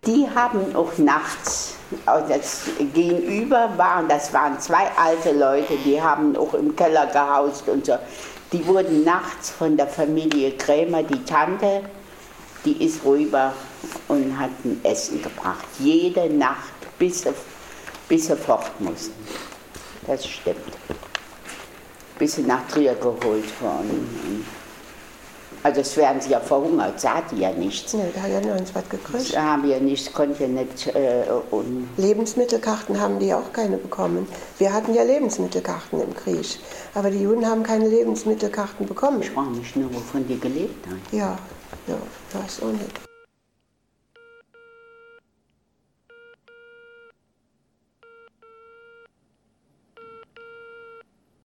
Die haben auch nachts, also das gegenüber waren, das waren zwei alte Leute, die haben auch im Keller gehaust und so. Die wurden nachts von der Familie Krämer, die Tante, die ist rüber und hat ein Essen gebracht. Jede Nacht, bis sie fort mussten. Das stimmt. Bis sie nach Trier geholt wurden. Also es wären sie ja verhungert, sie hatten ja nichts. Nee, da hat ja nirgends was gekriegt. Sie haben ja nichts, konnte ja nicht. Lebensmittelkarten haben die auch keine bekommen. Wir hatten ja Lebensmittelkarten im Krieg, aber die Juden haben keine Lebensmittelkarten bekommen. Ich frage mich nur, wovon die gelebt haben. Ja, weiß auch nicht.